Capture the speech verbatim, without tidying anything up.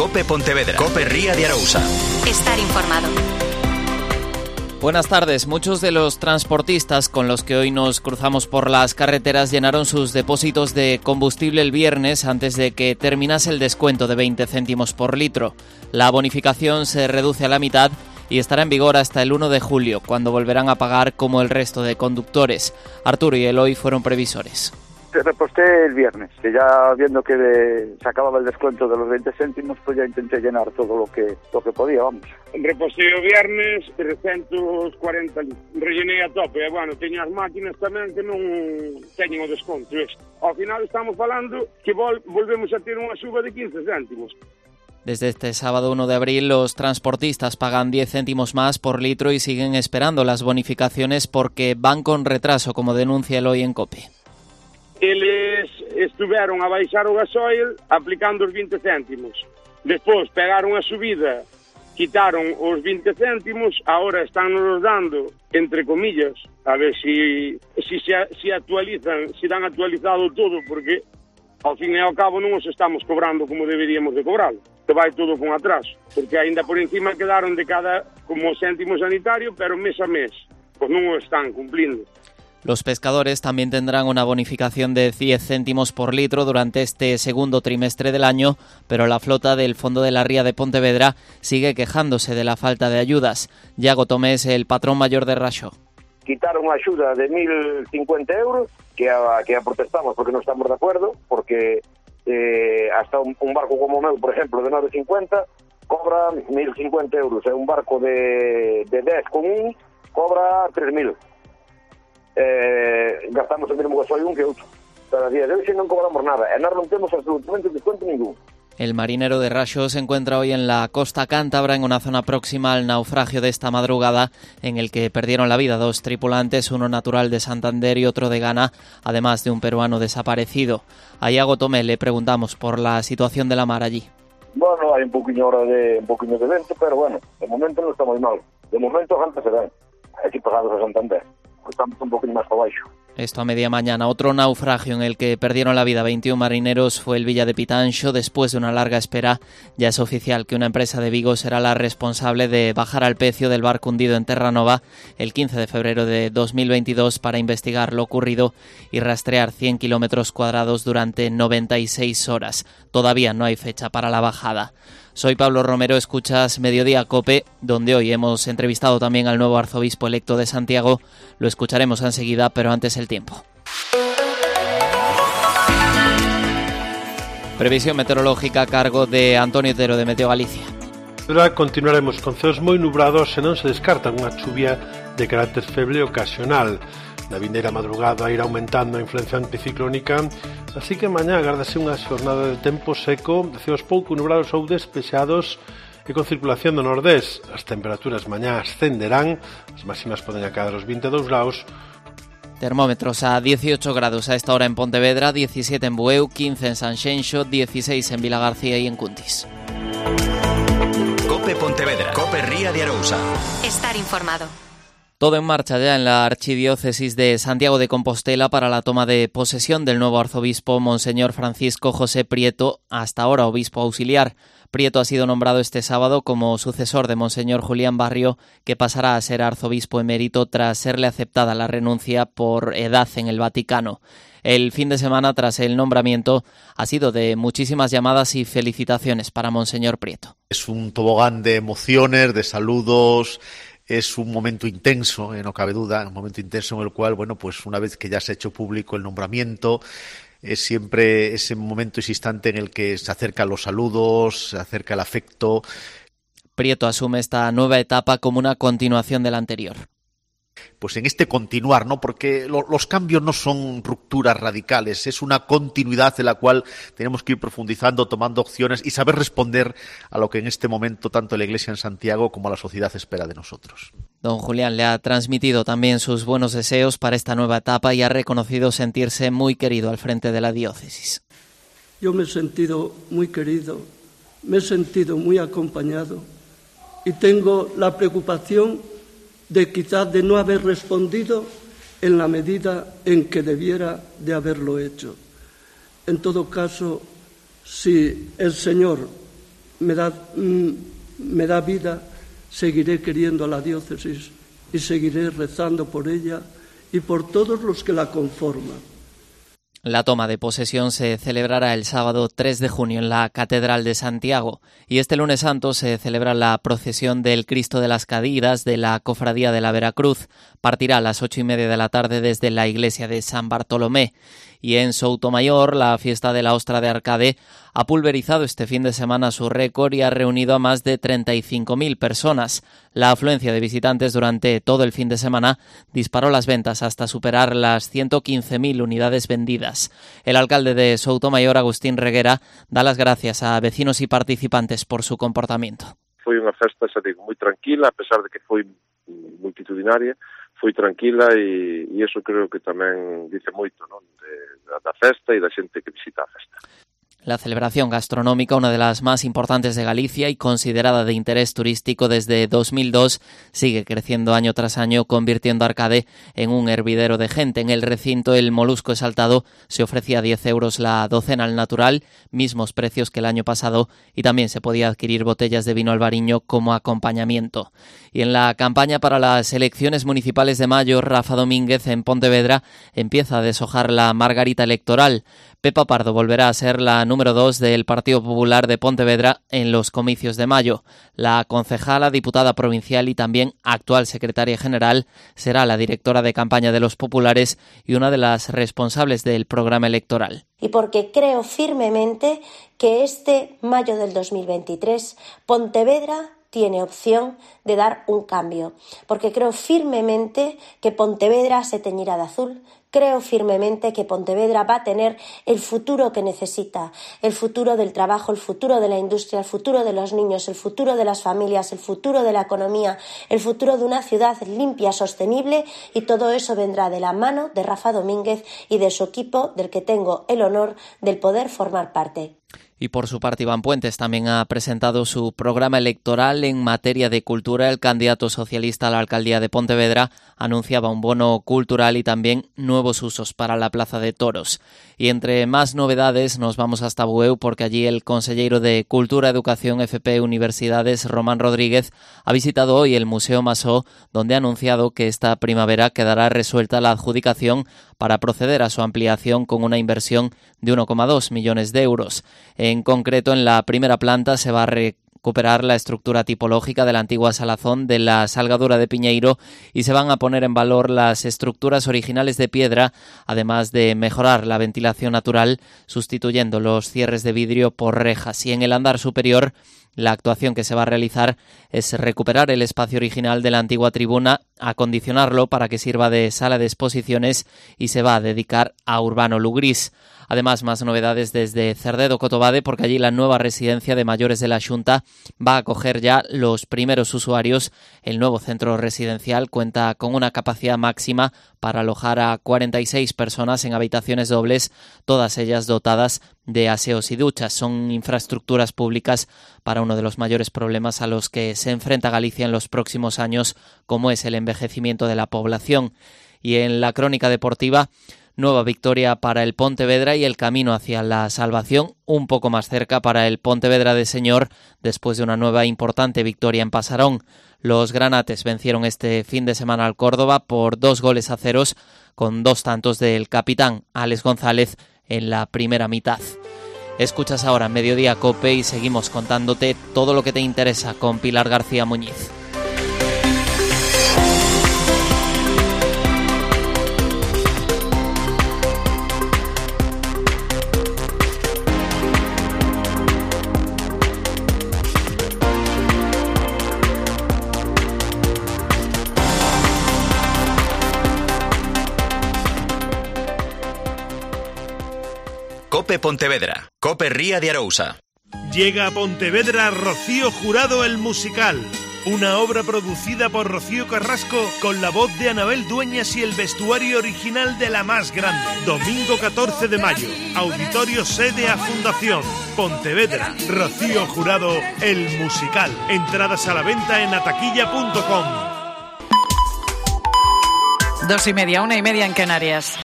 Cope Pontevedra. Cope Ría de Arousa. Estar informado. Buenas tardes. Muchos de los transportistas con los que hoy nos cruzamos por las carreteras llenaron sus depósitos de combustible el viernes antes de que terminase el descuento de veinte céntimos por litro. La bonificación se reduce a la mitad y estará en vigor hasta el uno de julio, cuando volverán a pagar como el resto de conductores. Arturo y Eloy fueron previsores. Reposté el viernes, que ya viendo que de, se acababa el descuento de los veinte céntimos, pues ya intenté llenar todo lo que lo que podía, vamos. Reposté o viernes trescentos cuarenta litros. Rellenei a tope, e, bueno, teño as máquinas tamén que non teñen o desconto. Este. Ao final estamos falando que vol- volvemos a ter unha suba de quince céntimos. Desde este sábado uno de abril los transportistas pagan diez céntimos más por litro y siguen esperando las bonificaciones porque van con retraso, como denuncia Eloy en COPE. Eles estuveron a baixar o gasoil aplicando os veinte céntimos. Despois pegaron a subida, quitaron os veinte céntimos, ahora están nos dando, entre comillas, a ver si, si, se, si actualizan, si dan actualizado todo, porque ao fin e ao cabo non os estamos cobrando como deberíamos de cobralo, que vai todo con atraso, porque aínda por encima quedaron de cada como céntimo sanitario, pero mes a mes, pois non o están cumplindo. Los pescadores también tendrán una bonificación de diez céntimos por litro durante este segundo trimestre del año, pero la flota del Fondo de la Ría de Pontevedra sigue quejándose de la falta de ayudas. Iago Tomé es el patrón mayor de Raxó. Quitaron unha axuda de mil cincuenta euros, que a, que a protestamos porque non estamos de acuerdo, porque eh, hasta un, un barco como o meu, por exemplo, de nove cincuenta, cobra mil cincuenta euros, e un barco de, de dez con un cobra tres mil. Eh, gastamos o mesmo gasoil un que outro. Cada día de hoxe non cobramos nada, e nós non temos absolutamente descuento ningún. El marinero de Raxó se encuentra hoy en la costa cántabra, en una zona próxima al naufragio de esta madrugada, en el que perdieron la vida dos tripulantes, uno natural de Santander y otro de Ghana, además de un peruano desaparecido. A Iago Tomé le preguntamos por la situación de la mar allí. Bueno, hai un poquinho hora de un poquinho de vento, pero bueno, de momento non está moi mal. De momento antes se ven. Aquí pegados a Santander. Estamos un poquito más para abaixo. Esto a media mañana. Otro naufragio en el que perdieron la vida veintiún marineros fue el Villa de Pitanxo. Después de una larga espera, ya es oficial que una empresa de Vigo será la responsable de bajar al pecio del barco hundido en Terranova el quince de febrero de dos mil veintidós para investigar lo ocurrido y rastrear cien kilómetros cuadrados durante noventa y seis horas. Todavía no hay fecha para la bajada. Soy Pablo Romero, escuchas Mediodía Cope, donde hoy hemos entrevistado también al nuevo arzobispo electo de Santiago. Lo escucharemos enseguida, pero antes el tiempo. Previsión meteorológica a cargo de Antonio Otero de Meteo Galicia. Ahora continuaremos con ceos moi nubrados e non se descarta unha chuvia de carácter feble ocasional. Na vindeira madrugada irá aumentando a influencia anticiclónica, así que mañá agárdase unha xornada de tempo seco, de ceos pouco nubrados ou despexados e con circulación do nordés. As temperaturas mañá ascenderán, as máximas poden acadar os vinte e dous graus. Termómetros a dieciocho grados a esta hora en Pontevedra, diecisiete en Bueu, quince en Sanxenxo, dieciséis en Vilagarcía y en Cuntis. Cope Pontevedra. Cope Ría de Arousa. Estar informado. Todo en marcha ya en la Archidiócesis de Santiago de Compostela para la toma de posesión del nuevo arzobispo Monseñor Francisco José Prieto, hasta ahora obispo auxiliar. Prieto ha sido nombrado este sábado como sucesor de Monseñor Julián Barrio, que pasará a ser arzobispo emérito tras serle aceptada la renuncia por edad en el Vaticano. El fin de semana tras el nombramiento ha sido de muchísimas llamadas y felicitaciones para Monseñor Prieto. Es un tobogán de emociones, de saludos. Es un momento intenso, eh, no cabe duda, un momento intenso en el cual, bueno, pues una vez que ya se ha hecho público el nombramiento, es siempre ese momento, ese instante en el que se acercan los saludos, se acerca el afecto. Prieto asume esta nueva etapa como una continuación de la anterior. Pues en este continuar, ¿no? Porque lo, los cambios no son rupturas radicales, es una continuidad en la cual tenemos que ir profundizando, tomando opciones y saber responder a lo que en este momento tanto la Iglesia en Santiago como la sociedad espera de nosotros. Don Julián le ha transmitido también sus buenos deseos para esta nueva etapa y ha reconocido sentirse muy querido al frente de la diócesis. Yo me he sentido muy querido, me he sentido muy acompañado y tengo la preocupación de quizás de no haber respondido en la medida en que debiera de haberlo hecho. En todo caso, si el Señor me da, mm, me da vida, seguiré queriendo a la diócesis y seguiré rezando por ella y por todos los que la conforman. La toma de posesión se celebrará el sábado tres de junio en la Catedral de Santiago y este lunes santo se celebra la procesión del Cristo de las Caídas de la Cofradía de la Veracruz. Partirá a las ocho y media de la tarde desde la iglesia de San Bartolomé. Y en Soutomayor, la fiesta de la Ostra de Arcade ha pulverizado este fin de semana su récord y ha reunido a más de treinta y cinco mil personas. La afluencia de visitantes durante todo el fin de semana disparó las ventas hasta superar las ciento quince mil unidades vendidas. El alcalde de Soutomayor, Agustín Reguera, da las gracias a vecinos y participantes por su comportamiento. Foi unha festa, xa digo, moi tranquila, a pesar de que foi multitudinaria, foi tranquila e, e eso creo que tamén dice moito, non? De, da festa e da xente que visita a festa. La celebración gastronómica, una de las más importantes de Galicia y considerada de interés turístico desde dos mil dos, sigue creciendo año tras año, convirtiendo a Arcade en un hervidero de gente. En el recinto, el molusco exaltado se ofrecía a diez euros la docena al natural, mismos precios que el año pasado, y también se podía adquirir botellas de vino albariño como acompañamiento. Y en la campaña para las elecciones municipales de mayo, Rafa Domínguez en Pontevedra empieza a deshojar la margarita electoral. Pepa Pardo volverá a ser la número dos del Partido Popular de Pontevedra en los comicios de mayo. La concejala, diputada provincial y también actual secretaria general será la directora de campaña de los populares y una de las responsables del programa electoral. Y porque creo firmemente que este mayo del dos mil veintitrés Pontevedra tiene opción de dar un cambio, porque creo firmemente que Pontevedra se teñirá de azul. Creo firmemente que Pontevedra va a tener el futuro que necesita, el futuro del trabajo, el futuro de la industria, el futuro de los niños, el futuro de las familias, el futuro de la economía, el futuro de una ciudad limpia, sostenible, y todo eso vendrá de la mano de Rafa Domínguez y de su equipo, del que tengo el honor de poder formar parte. Y por su parte, Iván Puentes también ha presentado su programa electoral en materia de cultura. El candidato socialista a la alcaldía de Pontevedra anunciaba un bono cultural y también nuevos usos para la Plaza de Toros. Y entre más novedades nos vamos hasta Bueu, porque allí el consellero de Cultura, Educación, F P, Universidades, Román Rodríguez, ha visitado hoy el Museo Masó, donde ha anunciado que esta primavera quedará resuelta la adjudicación para proceder a su ampliación con una inversión de uno coma dos millones de euros. En concreto, en la primera planta se va a recuperar la estructura tipológica de la antigua salazón de la Salgadura de Piñeiro y se van a poner en valor las estructuras originales de piedra, además de mejorar la ventilación natural, sustituyendo los cierres de vidrio por rejas. Y en el andar superior, la actuación que se va a realizar es recuperar el espacio original de la antigua tribuna, acondicionarlo para que sirva de sala de exposiciones y se va a dedicar a Urbano Lugrís. Además, más novedades desde Cerdedo Cotobade, porque allí la nueva residencia de mayores de la Xunta va a acoger ya los primeros usuarios. El nuevo centro residencial cuenta con una capacidad máxima para alojar a cuarenta y seis personas en habitaciones dobles, todas ellas dotadas de aseos y duchas. Son infraestructuras públicas para uno de los mayores problemas a los que se enfrenta Galicia en los próximos años, como es el envejecimiento de la población. Y en la crónica deportiva, nueva victoria para el Pontevedra y el camino hacia la salvación un poco más cerca para el Pontevedra de Señor después de una nueva importante victoria en Pasarón. Los granates vencieron este fin de semana al Córdoba por dos goles a ceros con dos tantos del capitán Alex González en la primera mitad. Escuchas ahora Mediodía Cope y seguimos contándote todo lo que te interesa con Pilar García Muñiz. Cope Pontevedra, Cope Ría de Arousa. Llega a Pontevedra Rocío Jurado el musical, una obra producida por Rocío Carrasco con la voz de Anabel Dueñas y el vestuario original de La Más Grande. Domingo catorce de mayo, Auditorio Sede a Fundación, Pontevedra, Rocío Jurado el musical. Entradas a la venta en ataquilla punto com. Dos y media, una y media en Canarias.